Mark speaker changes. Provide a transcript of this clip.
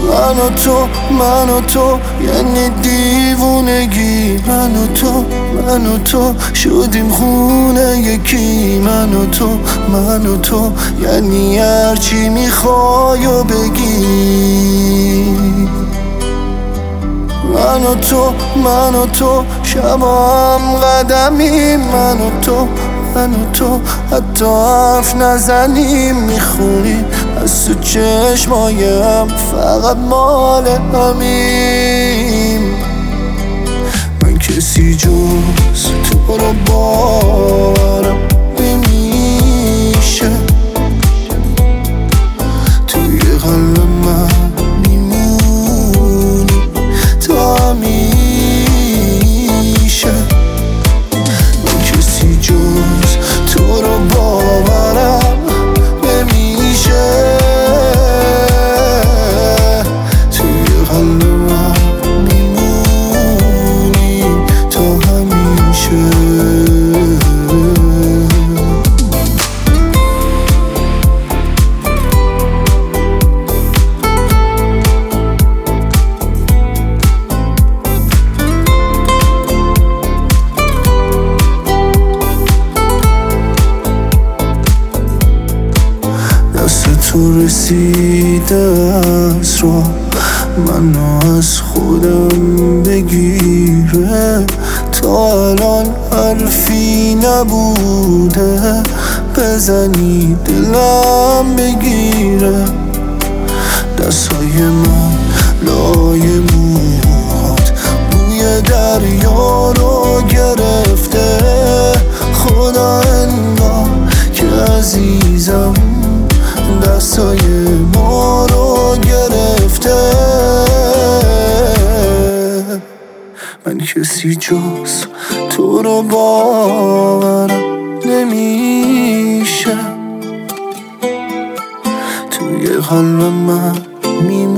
Speaker 1: من و تو یعنی دیوونگی، من و تو شدیم خونه یکی. من و تو یعنی هرچی میخوای و بگی. من و تو شبا هم قدمیم. من و تو حتی حرف نزنیم، میخونیم از تو چشمایم، فقط مال همیم. من کسی جز تو رو باورم نمیشه، توی قلب من میمونی تا همیشه. من کسی جز تو رو باورم نمیشه، توی قلب من میمونی تا همیشه. تو رسیده از را منو از خودم بگیره، تا الان حرفی نبوده بزنی دلم بگیره. دستای من لای موهات بوی دریا رو گرفته، خدا انگار که عزیزم دستای ما رو گرفته. من کسی جز تو رو باورم نمیشه، توی قلب من میمونی